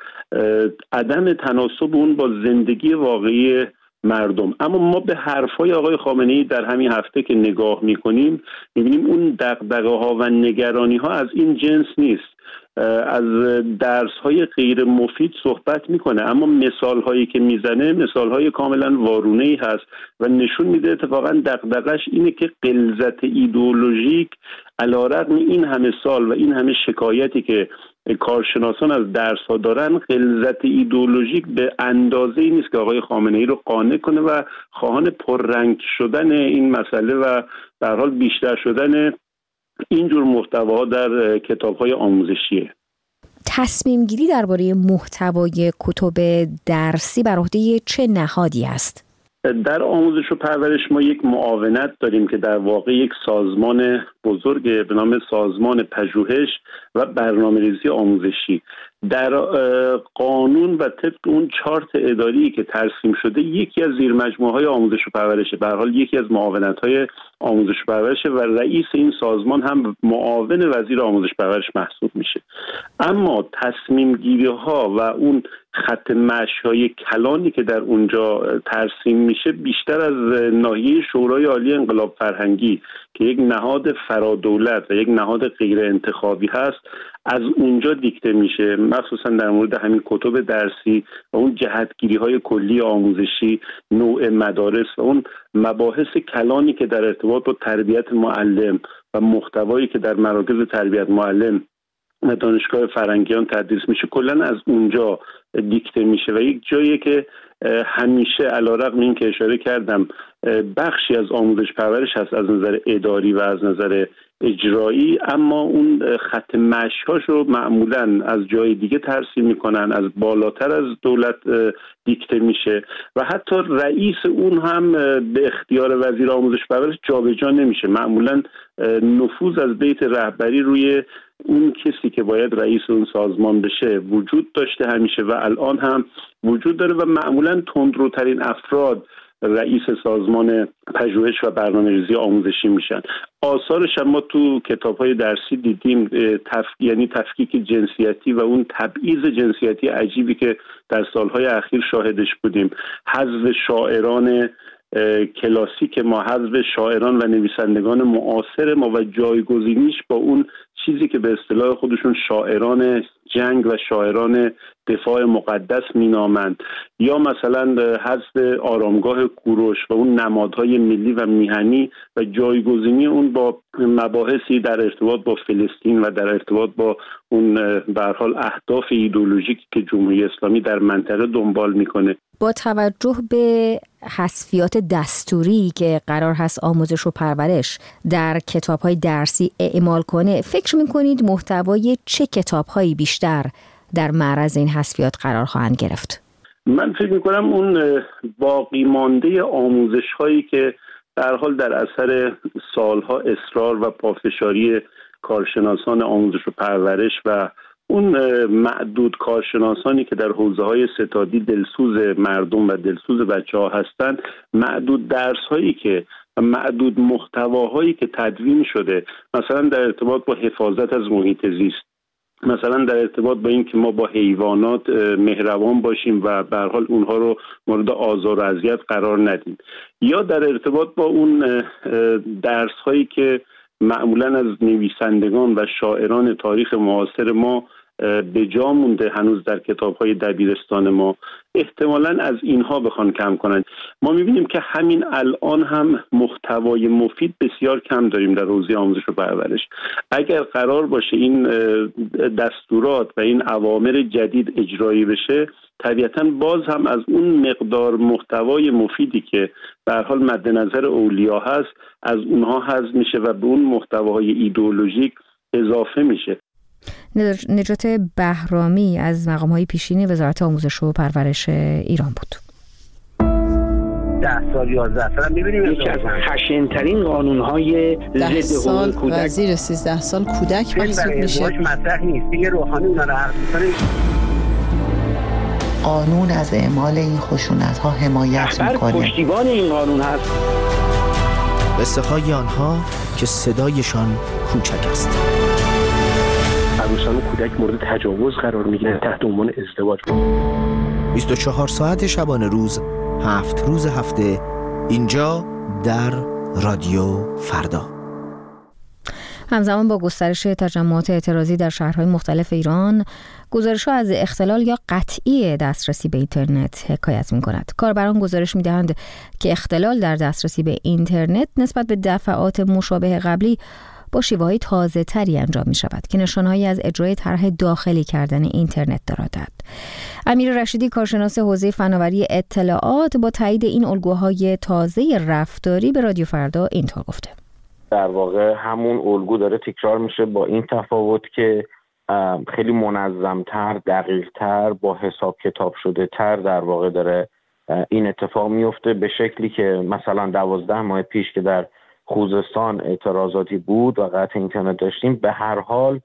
S10: عدم تناسب اون با زندگی واقعی مردم. اما ما به حرفای آقای خامنه‌ای در همین هفته که نگاه میکنیم میبینیم اون دغدغه‌ها و نگرانی‌ها از این جنس نیست. از درس‌های غیر مفید صحبت میکنه، اما مثال‌هایی که میزنه مثال‌های کاملا وارونه‌ای هست و نشون میده اتفاقا دغدغه‌اش اینه که غلظت ایدئولوژیک علی‌رغم این همه سال و این همه شکایتی که کارشناسان از درس‌ها دارن، غلظت ایدئولوژیک به اندازه‌ای نیست که آقای خامنه‌ای رو قانع کنه و خواهان پررنگ شدن این مسئله و به هر حال بیشتر شدن اینجور محتواها در کتاب‌های آموزشیه.
S1: تصمیم گیری درباره محتوای کتب درسی بر عهده چه نهادی است؟
S10: در آموزش و پرورش ما یک معاونت داریم که در واقع یک سازمان بزرگ به نام سازمان پژوهش و برنامه‌ریزی آموزشی در قانون و طبق اون چارت اداری که ترسیم شده یکی از زیرمجموعه‌های آموزش و پرورشه، به هر حال یکی از معاونت‌های آموزش و پرورشه و رئیس این سازمان هم معاون وزیر آموزش و پرورش محسوب میشه. اما تصمیم گیری‌ها و اون خط مشی‌های کلانی که در اونجا ترسیم میشه بیشتر از ناحیه شورای عالی انقلاب فرهنگی که یک نهاد فرادولت و یک نهاد غیر انتخابی هست از اونجا دیکته میشه، مخصوصا در مورد همین کتب درسی و اون جهتگیری‌های کلی آموزشی، نوع مدارس و اون مباحث کلانی که در ارتباط با تربیت معلم و محتوایی که در مراکز تربیت معلم و دانشگاه فرنگیان تدریس میشه کلا از اونجا دیکته میشه و یک جایی که همیشه علی‌رغم این که اشاره کردم بخشی از آموزش پرورش هست از نظر اداری و از نظر اجرایی، اما اون خط مشی‌هاش رو معمولاً از جای دیگه ترسیم میکنن، از بالاتر از دولت دیکته میشه و حتی رئیس اون هم به اختیار وزیر آموزش پرورش جابجا نمیشه. معمولاً نفوذ از بیت رهبری روی
S21: اون کسی که باید رئیس اون سازمان بشه وجود داشته همیشه و الان هم وجود داره و معمولا تندروترین افراد رئیس سازمان پژوهش و برنامه‌ریزی آموزشی میشن. آثارش هم ما تو کتاب‌های درسی دیدیم، یعنی تفکیک جنسیتی و اون تبعیض جنسیتی عجیبی که در سالهای اخیر شاهدش بودیم، حذف شاعران کلاسیک ما، حذف شاعران و نویسندگان معاصر ما و جایگزینیش با اون چیزی که به اصطلاح خودشون شاعران جنگ و شاعران دفاع مقدس مینامند، یا مثلا حذف آرامگاه کوروش و اون نمادهای ملی و میهنی و جایگزینی اون با مباحثی در ارتباط با فلسطین و در ارتباط با اون به هر حال اهداف ایدئولوژیکی که جمهوری اسلامی در منطقه دنبال میکنه.
S1: با توجه به حذفیات دستوری که قرار هست آموزش و پرورش در کتاب‌های درسی اعمال کنه، فکر می‌کنید محتوای چه کتاب‌هایی بیشتر در معرض این حذفیات قرار خواهند گرفت؟
S21: من فکر می‌کنم اون باقی مانده آموزش‌هایی که در حال در اثر سالها اصرار و پافشاری کارشناسان آموزش و پرورش و اون معدود کارشناسانی که در حوزه‌های ستادی دلسوز مردم و دلسوز بچه‌ها هستن، معدود درس‌هایی که معدود محتواهایی که تدوین شده، مثلا در ارتباط با حفاظت از محیط زیست، مثلا در ارتباط با این که ما با حیوانات مهربان باشیم و به هر حال اونها رو مورد آزار و اذیت قرار ندیم، یا در ارتباط با اون درس‌هایی که معمولاً از نویسندگان و شاعران تاریخ معاصر ما به جا مونده هنوز در کتاب‌های دبیرستان ما، احتمالاً از اینها بخوان کم کنن. ما می‌بینیم که همین الان هم محتوای مفید بسیار کم داریم در حوزه آموزش و پرورش. اگر قرار باشه این دستورات و این اوامر جدید اجرایی بشه، طبیعتاً باز هم از اون مقدار محتوای مفیدی که به هر حال مد نظر اولیا هست از اونها حذف میشه و به اون محتواهای ایدئولوژیک اضافه میشه.
S1: نجات بهرامی از مقام‌های پیشین وزارت آموزش و پرورش ایران بود.
S22: 10 سال 11 سال می‌بینیم یکی از خشن‌ترین قانون‌های ضد حقوق کودک
S23: وزیر 13 سال کودک محسوب میشه.
S22: مطرح نیست دیگه، روحانی اونا رو حرف می‌کنه.
S24: قانون از اعمال این خشونت‌ها حمایت می‌کنه.
S22: پشتیبان این قانون هست.
S25: قصه‌های آنها که صدایشان کوچک است.
S22: عروسان کودک مورد تجاوز قرار میگیرن تحت عنوان ازدواج.
S25: 24 ساعت شبانه روز، 7 روز هفته، اینجا در رادیو فردا.
S1: همزمان با گسترش تجمعات اعتراضی در شهرهای مختلف ایران، گزارش‌ها از اختلال یا قطعی دسترسی به اینترنت حکایت می‌کند. کاربران گزارش می‌دهند که اختلال در دسترسی به اینترنت نسبت به دفعات مشابه قبلی با شیوه‌های تازه‌تری انجام می‌شود که نشانه‌هایی از اجرای طرح داخلی کردن اینترنت دارد. امیر رشیدی، کارشناس حوزه فناوری اطلاعات، با تایید این الگوهای تازه رفتاری به رادیو فردا اینطور گفته:
S26: در واقع همون الگو داره تکرار میشه، با این تفاوت که خیلی منظم‌تر، دقیق‌تر، با حساب کتاب شده تر در واقع داره این اتفاق میفته، به شکلی که مثلا 12 ماه پیش که در خوزستان اعتراضاتی بود و قطع اینترنت داشتیم، به هر حال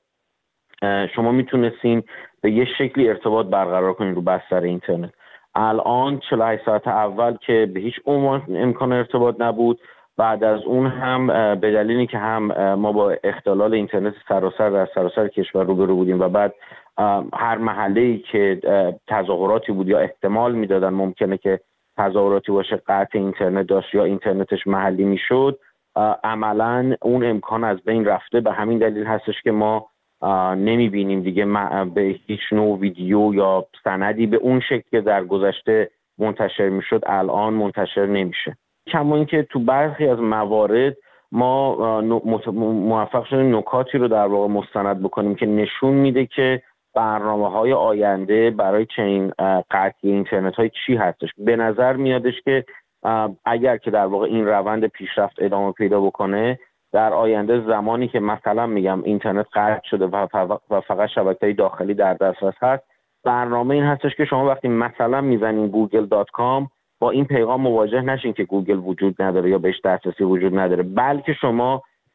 S26: شما میتونستین به یه شکلی ارتباط برقرار کنین رو بستر اینترنت. الان 48 ساعت اول که به هیچ عنوان امکان ارتباط نبود، بعد از اون هم به دلیلی که هم ما با اختلال اینترنت سراسر در سراسر کشور روبرو بودیم و بعد هر محله‌ای که تظاهراتی بود یا احتمال میدادن ممکنه که تظاهراتی باشه قطع اینترنت داشت یا اینترنتش محلی میشد، عملاً اون امکان از بین رفته. به همین دلیل هستش که ما نمیبینیم دیگه به هیچ نوع ویدیو یا سندی به اون شکل که در گذشته منتشر میشد الان منتشر نمیشه. کما اینکه تو برخی از موارد ما موفق شدیم نکاتی رو در واقع مستند بکنیم که نشون میده که برنامه‌های آینده برای چنین قطعی اینترنت های چی هستش. به نظر میادش که اگر که در واقع این روند پیشرفت ادامه پیدا بکنه، در آینده زمانی که مثلا میگم اینترنت قطع شده و فقط شبکه‌های داخلی در دسترس هست، برنامه این هستش که شما وقتی مثلا میزنین google.com با این پیغام مواجه نشین که گوگل وجود نداره یا بهش دسترسی وجود نداره، بلکه شما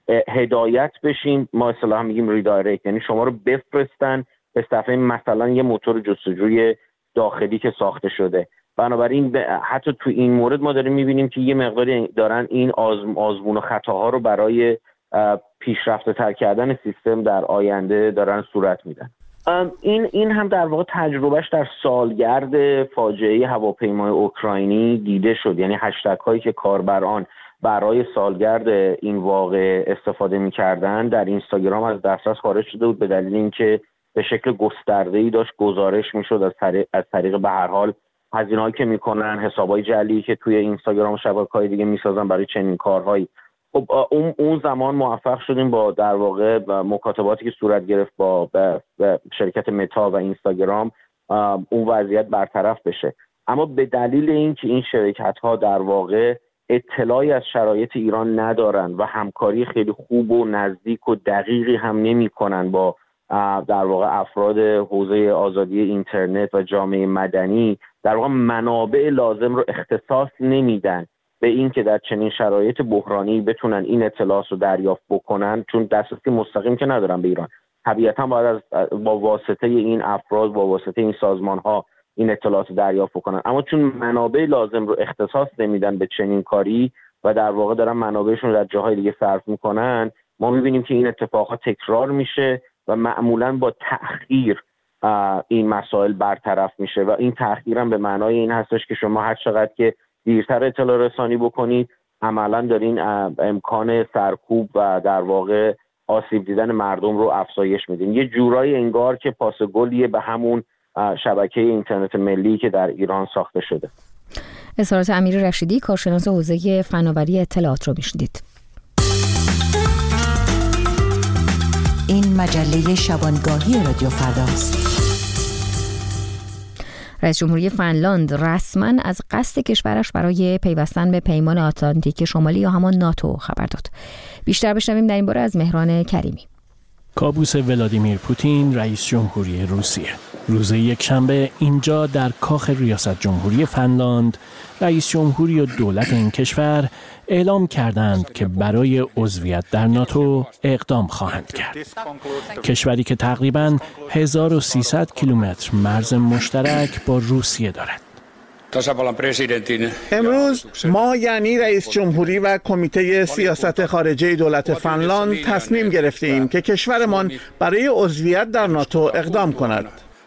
S26: هدایت بشیم، ما اصطلاحاً میگیم ریدایرکت، یعنی شما رو بفرستن به صفحه مثلا یه موتور جستجوی داخلی که ساخته شده. بنابراین حتی تو این مورد ما داریم میبینیم که یه مقداری دارن این آزمون و خطاها رو برای پیشرفته تر کردن سیستم در آینده دارن صورت میدن. این هم در واقع تجربهش در سالگرد فاجعه هواپیمای اوکراینی دیده شد، یعنی هشتگ هایی که کاربران برای سالگرد این واقعه استفاده میکردن در اینستاگرام از دسترس خارج شده بود به دلیل اینکه به شکل گسترده‌ای داشت گزارش میشد از طریق به هر حال هزینه‌ای که میکنن، حسابای جعلی که توی اینستاگرام و شبکه‌های دیگه میسازن برای چنین کارهایی. خب اون زمان موفق شدیم با در واقع مکاتباتی که صورت گرفت با شرکت متا و اینستاگرام اون وضعیت برطرف بشه. اما به دلیل اینکه این شرکت‌ها در واقع اطلاعی از شرایط ایران ندارن و همکاری خیلی خوب و نزدیک و دقیقی هم نمی‌کنن با در واقع افراد حوزه آزادی اینترنت و جامعه مدنی، در واقع منابع لازم رو اختصاص نمیدن به این که در چنین شرایط بحرانی بتونن این اطلاعات رو دریافت بکنن، چون دسترسی مستقیم که ندارن به ایران. طبیعتا باید با واسطه این افراد، با واسطه این سازمان‌ها این اطلاعات دریافت بکنن، اما چون منابع لازم رو اختصاص نمیدن به چنین کاری و در واقع دارن منابعشون رو در جاهای دیگه صرف میکنن، ما میبینیم که این اتفاقات تکرار میشه و معمولاً با تأخیر این مسائل برطرف میشه و این تأخیر هم به معنای این هستش که شما هر چقدر که دیرتر اطلاع رسانی بکنید عملاً دارین امکان سرکوب و در واقع آسیب دیدن مردم رو افزایش میدین. یه جورایی انگار که پاس گلیه به همون شبکه اینترنت ملی که در ایران ساخته شده.
S1: اظهارات امیر رشیدی، کارشناس حوزه فناوری اطلاعات رو میشنیدید.
S24: این مجله شبانگاهی رادیو فرداست.
S1: رئیس جمهوری فنلاند رسما از قصد کشورش برای پیوستن به پیمان آتلانتیک شمالی یا همان ناتو خبر داد. بیشتر بشنویم در این باره از مهران کریمی.
S20: کابوس ولادیمیر پوتین رئیس جمهوری روسیه. روز یکشنبه اینجا در کاخ ریاست جمهوری فنلاند رئیس جمهوری و دولت این کشور اعلام کردند که برای عضویت در ناتو اقدام خواهند کرد. کشوری که تقریباً 1300 کیلومتر مرز مشترک با روسیه دارد.
S2: امروز ما یعنی رئیس جمهوری و کمیته سیاست خارجه دولت فنلاند تصمیم گرفتیم که کشورمان برای عضویت در ناتو اقدام کند.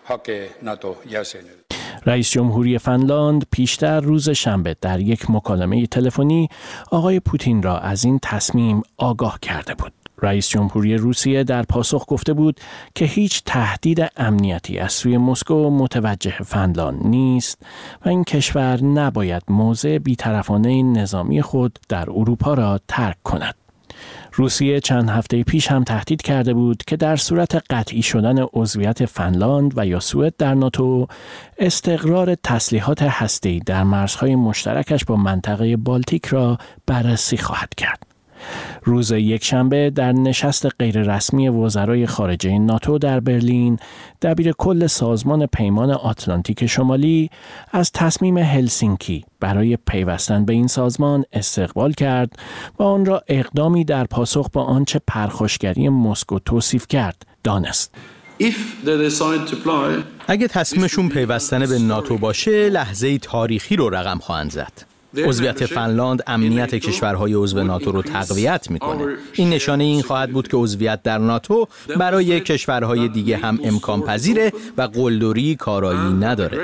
S20: رئیس جمهوری فنلاند پیشتر روز شنبه در یک مکالمه تلفنی آقای پوتین را از این تصمیم آگاه کرده بود. رئیس جمهوری روسیه در پاسخ گفته بود که هیچ تهدید امنیتی از سوی مسکو متوجه فنلاند نیست و این کشور نباید موضع بی‌طرفانه نظامی خود در اروپا را ترک کند. روسیه چند هفته پیش هم تهدید کرده بود که در صورت قطعی شدن عضویت فنلاند و یا سوئد در ناتو استقرار تسلیحات هسته‌ای در مرزهای مشترکش با منطقه بالتیک را بررسی خواهد کرد. روز یکشنبه در نشست غیررسمی وزرای خارجه ناتو در برلین، دبیر کل سازمان پیمان آتلانتیک شمالی از تصمیم هلسینکی برای پیوستن به این سازمان استقبال کرد و آن را اقدامی در پاسخ با آنچه پرخاشگری مسکو توصیف کرد دانست.
S4: اگه تصمیمشون پیوستن به ناتو باشه، لحظه‌ای تاریخی رو رقم خواهند زد. عضویت فنلاند امنیت کشورهای عضو ناتو رو تقویت میکنه. این نشانه این خواهد بود که عضویت در ناتو برای کشورهای دیگه هم امکان پذیره و قلدری کارایی نداره.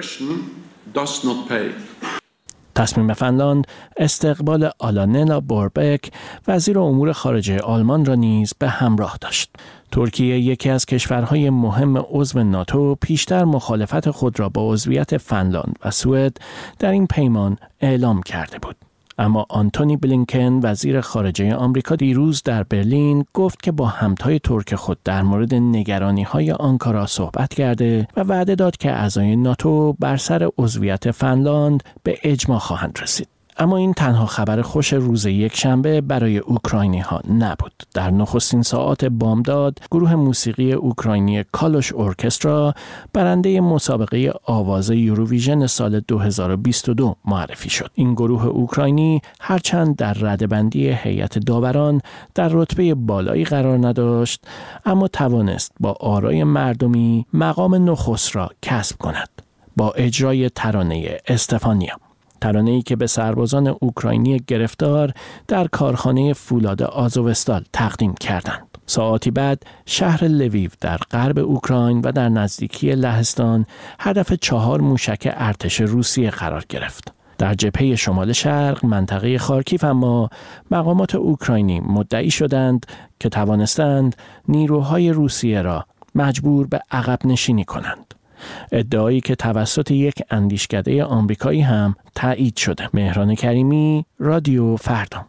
S20: تصمیم فنلاند استقبال آلاننا بوربک وزیر امور خارجه آلمان را نیز به همراه داشت. ترکیه یکی از کشورهای مهم عضو ناتو پیشتر مخالفت خود را با عضویت فنلاند و سوئد در این پیمان اعلام کرده بود. اما آنتونی بلینکن وزیر خارجه آمریکا دیروز در برلین گفت که با همتای ترک خود در مورد نگرانی‌های آنکارا صحبت کرده و وعده داد که اعضای ناتو بر سر عضویت فنلاند به اجماع خواهند رسید. اما این تنها خبر خوش روز یکشنبه برای اوکراینی ها نبود. در نخستین ساعات بامداد گروه موسیقی اوکراینی کالوش ارکسترا برنده مسابقه آواز یوروویژن سال 2022 معرفی شد. این گروه اوکراینی هرچند در رده‌بندی هیئت داوران در رتبه بالایی قرار نداشت، اما توانست با آرای مردمی مقام نخست را کسب کند با اجرای ترانه استفانیا، ترانه‌ای که به سربازان اوکراینی گرفتار در کارخانه فولاد آزوستال تقدیم کردند. ساعاتی بعد شهر لویو در غرب اوکراین و در نزدیکی لهستان هدف 4 موشک ارتش روسیه قرار گرفت. در جبهه شمال شرق منطقه خارکیف اما مقامات اوکراینی مدعی شدند که توانستند نیروهای روسیه را مجبور به عقب نشینی کنند. ادعایی که توسط یک اندیشکده آمریکایی هم تایید شده. مهران کریمی، رادیو فردا.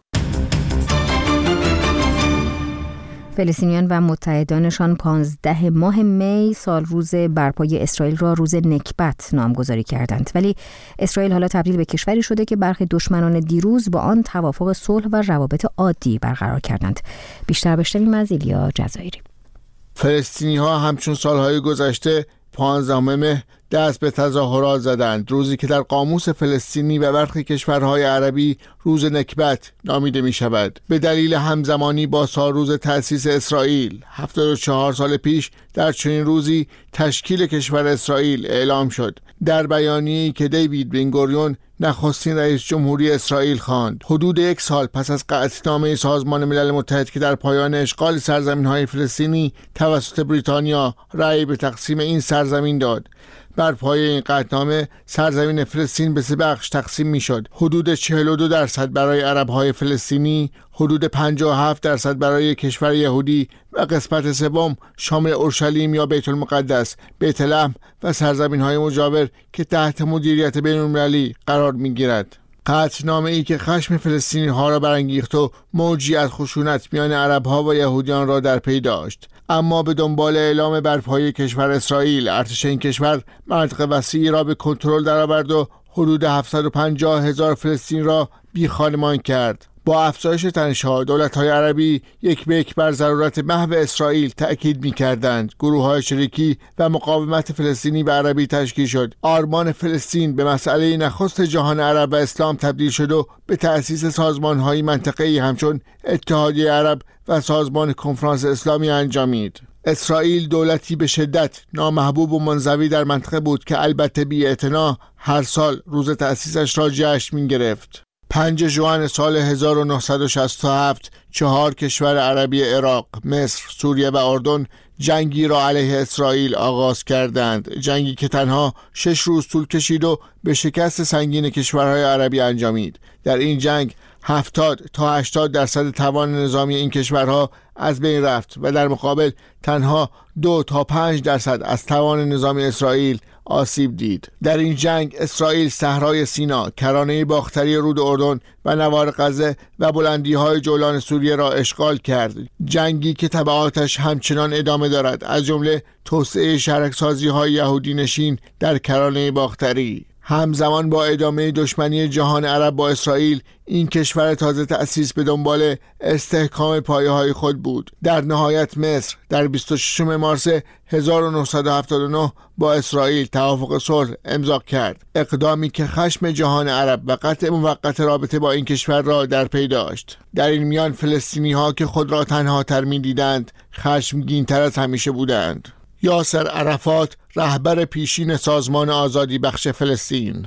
S1: فلسطینیان و متحدانشان 15 ماه می سال روز برپایی اسرائیل را روز نکبت نامگذاری کردند، ولی اسرائیل حالا تبدیل به کشوری شده که برخی دشمنان دیروز با آن توافق صلح و روابط عادی برقرار کردند. بیشتر بشنویم از ایلیا جزایری.
S3: فلسطینی ها همچون سالهای گذشته 15 مه دست به تظاهرات زدند، روزی که در قاموس فلسطینی و برخی کشورهای عربی روز نکبت نامیده می شود، به دلیل همزمانی با سالروز تأسیس اسرائیل. 74 سال پیش در چنین روزی تشکیل کشور اسرائیل اعلام شد. در بیانیه‌ای که دیوید بن گوریون نخستین رئیس جمهوری اسرائیل خواند، حدود 1 سال پس از قطعنامه سازمان ملل متحد که در پایان اشغال سرزمین‌های فلسطینی توسط بریتانیا رأی به تقسیم این سرزمین داد، بر پایه این قطعنامه سرزمین فلسطین به 3 بخش تقسیم میشد. حدود 42% برای عربهای فلسطینی، حدود 57% برای کشور یهودی و قسمت سوم شامل اورشلیم یا بیت المقدس، بیت لحم و سرزمین‌های مجاور که تحت مدیریت بین‌المللی قرار می‌گیرد. قطعنامه‌ای که خشم فلسطینی‌ها را برانگیخت و موجی از خشونت میان عرب‌ها و یهودیان را در پی داشت. اما به دنبال اعلام برپایی کشور اسرائیل، ارتش این کشور مناطق وسیعی را به کنترل درآورد و حدود 750,000 فلسطینی را بی‌خانمان کرد. با افزایش تنش‌ها، دولت‌های عربی یک به یک بر ضرورت محو اسرائیل تأکید می‌کردند. گروه‌های شریکی و مقاومت فلسطینی و عربی تشکیل شد. آرمان فلسطین به مسئله نخست جهان عرب و اسلام تبدیل شد و به تأسیس سازمان‌های منطقه‌ای همچون اتحادیه عرب و سازمان کنفرانس اسلامی انجامید. اسرائیل دولتی به شدت نامحبوب و منزوی در منطقه بود که البته بی‌اعتنا هر سال روز تأسیسش را جشن می‌گرفت. 5 ژوئن سال 1967 4 کشور عربی عراق، مصر، سوریه و اردن جنگی را علیه اسرائیل آغاز کردند. جنگی که تنها 6 روز طول کشید و به شکست سنگین کشورهای عربی انجامید. در این جنگ 70 تا 80% توان نظامی این کشورها از بین رفت و در مقابل تنها 2 تا 5% از توان نظامی اسرائیل آسیب دید. در این جنگ اسرائیل صحرای سینا، کرانه باختری رود اردن و نوار غزه و بلندی‌های جولان سوریه را اشغال کرد. جنگی که تبعاتش همچنان ادامه دارد، از جمله توسعه شهرک‌سازی‌های یهودی نشین در کرانه باختری. همزمان با ادامه دشمنی جهان عرب با اسرائیل، این کشور تازه تأسیس به دنبال استحکام پایه‌های خود بود. در نهایت مصر در 26 مارس 1979 با اسرائیل توافق صلح امضا کرد، اقدامی که خشم جهان عرب و قطع موقت رابطه با این کشور را در پی داشت. در این میان فلسطینی‌ها که خود را تنها تر می‌دیدند، خشمگین‌تر از همیشه بودند. یاسر عرفات، رهبر پیشین سازمان آزادی بخش فلسطین: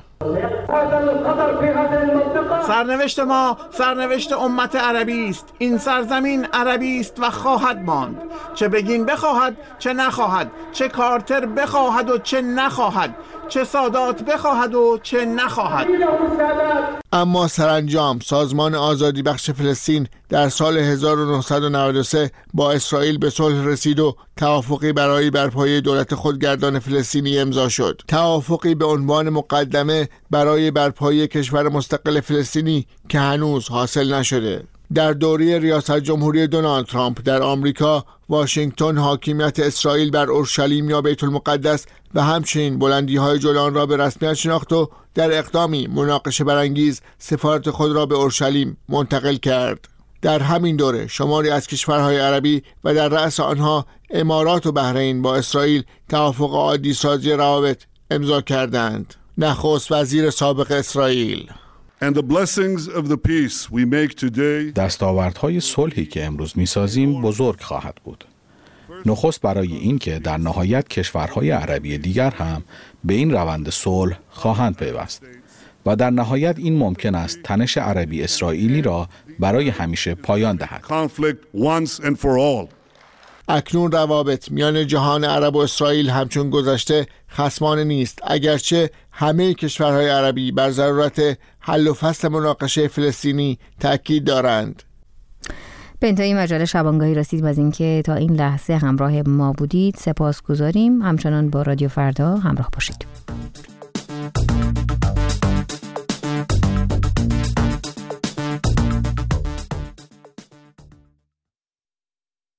S2: سرنوشت ما سرنوشت امت عربی است. این سرزمین عربی است و خواهد ماند، چه بگین بخواهد چه نخواهد، چه کارتر بخواهد و چه نخواهد، چه سادات بخواهد و چه نخواهد.
S3: اما سرانجام سازمان آزادی بخش فلسطین در سال 1993 با اسرائیل به صلح رسید و توافقی برای برپایی دولت خودگردان فلسطینی امضا شد. توافقی به عنوان مقدمه برای برپایی کشور مستقل فلسطینی که هنوز حاصل نشده. در دوره ریاست جمهوری دونالد ترامپ در آمریکا، واشنگتن حاکمیت اسرائیل بر اورشلیم یا بیت المقدس و همچنین بلندی‌های جولان را به رسمیت شناخت و در اقدامی مناقشه برانگیز سفارت خود را به اورشلیم منتقل کرد. در همین دوره شماری از کشورهای عربی و در رأس آنها امارات و بحرین با اسرائیل توافق عادی سازی روابط امضا کردند. نخست وزیر سابق اسرائیل:
S6: دستاوردهای صلحی که امروز می‌سازیم بزرگ خواهد بود. نخست برای این که در نهایت کشورهای عربی دیگر هم به این روند صلح خواهند پیوست و در نهایت این ممکن است تنش عربی اسرائیلی را برای همیشه پایان دهد.
S3: اکنون روابط میان جهان عرب و اسرائیل همچون گذشته خصمانه نیست، اگرچه همه کشورهای عربی بر ضرورت حل و فصل مناقشه فلسطینی تأکید دارند.
S1: به انتهای مجله شبانگاهی رسیدیم. از اینکه تا این لحظه همراه ما بودید سپاسگزاریم. همچنان با رادیو فردا همراه باشید.